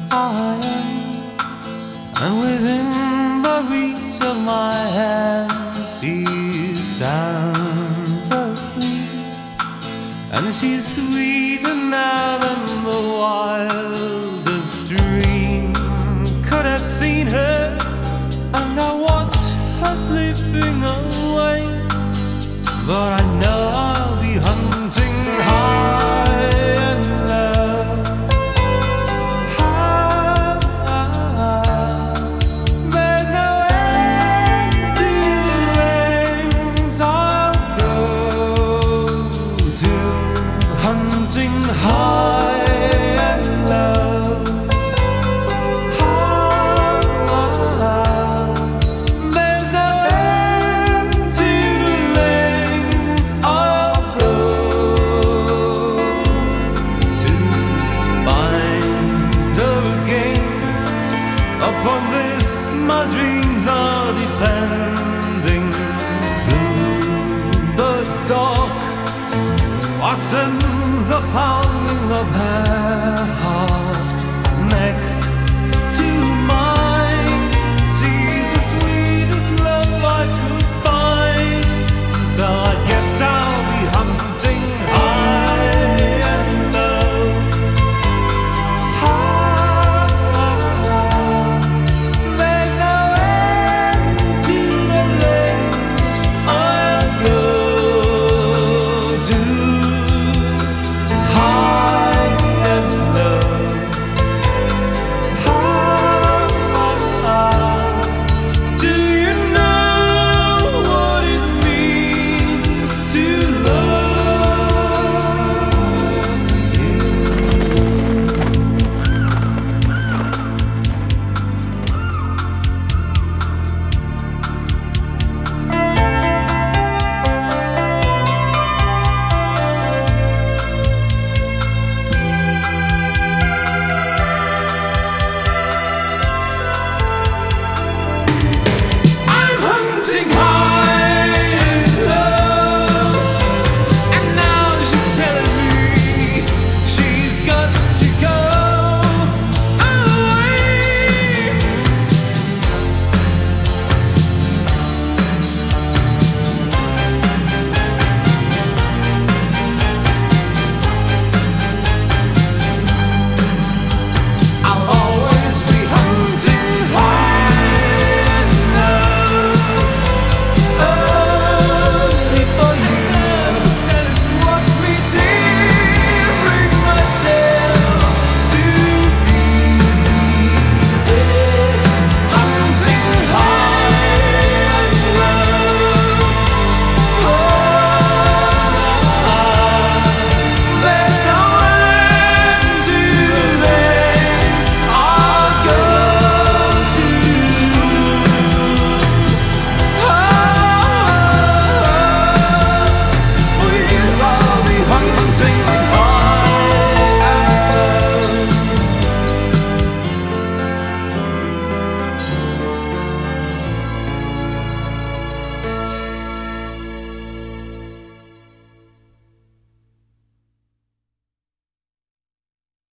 I am, and within the reach of my hand she's sound asleep, and she's sweeter now than the wildest dream could have seen her. And I watch her slipping away, but I know I'll be hunting high and low. There's no end to lengths I'll go to, hunting high and low. There's no end to lengths I'll go to find her again. Upon this my dreams are depending. Through the dark washes the pounding of her